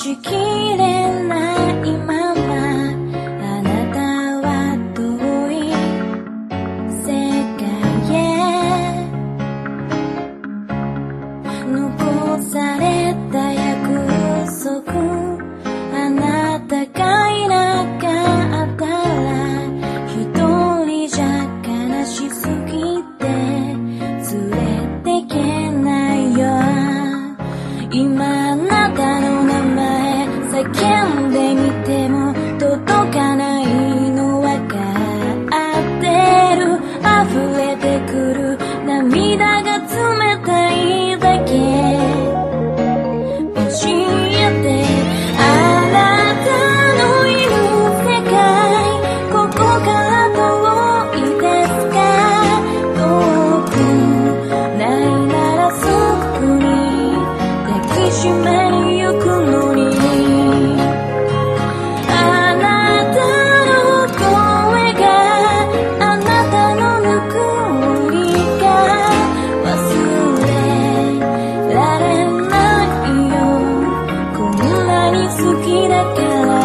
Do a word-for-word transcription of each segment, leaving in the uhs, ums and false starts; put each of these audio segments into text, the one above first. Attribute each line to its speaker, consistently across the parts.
Speaker 1: しきれないままあなたは遠い世界へ残された約束あなたがいなかったら一人じゃ悲しすぎて連れてけないよ今あなたの名前叫んでみても届かないのわかってる溢れてくる涙が冷たいだけ教えてあなたのいる世界ここから遠いですか遠くないならそこに抱きしめゆくのにあなたの声があなたのぬくもりが忘れられないよこんなに好きだから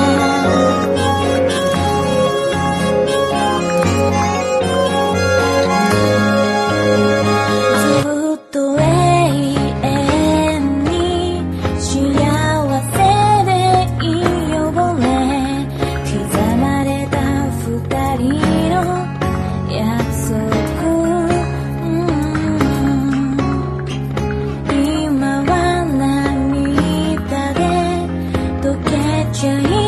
Speaker 1: ずっと永遠に幸せでいいよね刻まれた二人の約束、うん今は涙で溶けちゃい